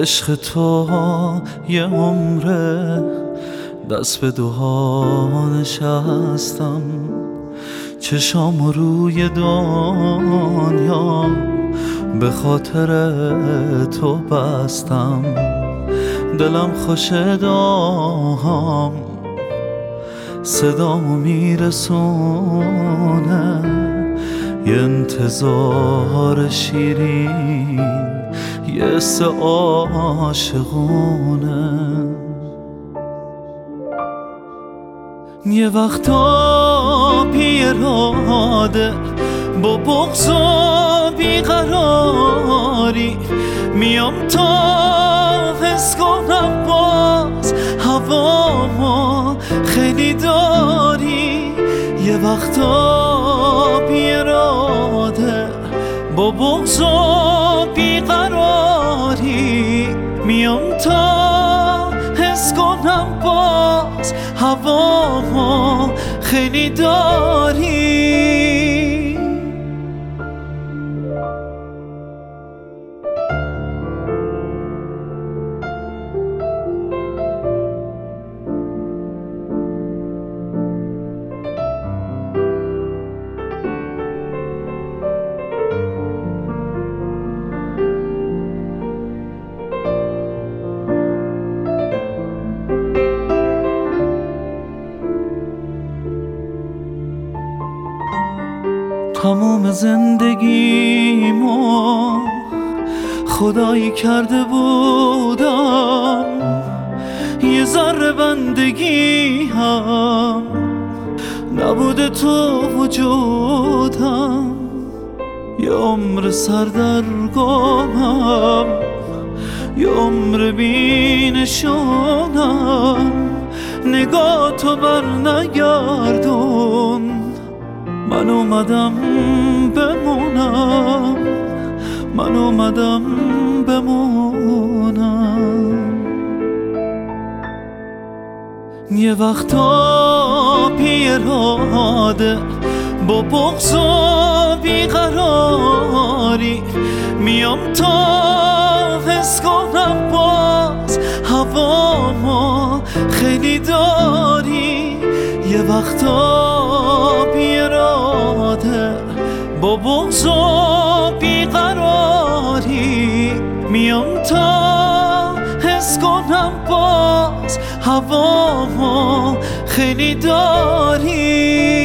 عشق تو یه عمره دست به دوها نشستم، چشام روی دنیا به خاطر تو بستم. دلم خوش دام صدامو میرسونه، یه انتظار شیرین یه حس عاشقونه. یه وقتا بیراده با بغض و بیقراری میام تا حس کنم باز هوامو خیلی داری. یه وقتا بیراده با بغض و بیقراری میام تا حس کنم باز هوامو خیلی داری. تموم زندگیمو خدایی کرده بودم، یه ذره بندگی هم نبوده تو وجودم. یه عمر سردرگمم، یه عمر بینشونم، نگاه تو بر نگردون. من اومدم بمونم، من اومدم بمونم. یه وقتا بیراده با بغض و بیقراری میام تا حس کنم باز هوامو خیلی داری. یه وقتا بیراده با بغض و بیقراری میام تا حس کنم باز هوامو خیلی داری.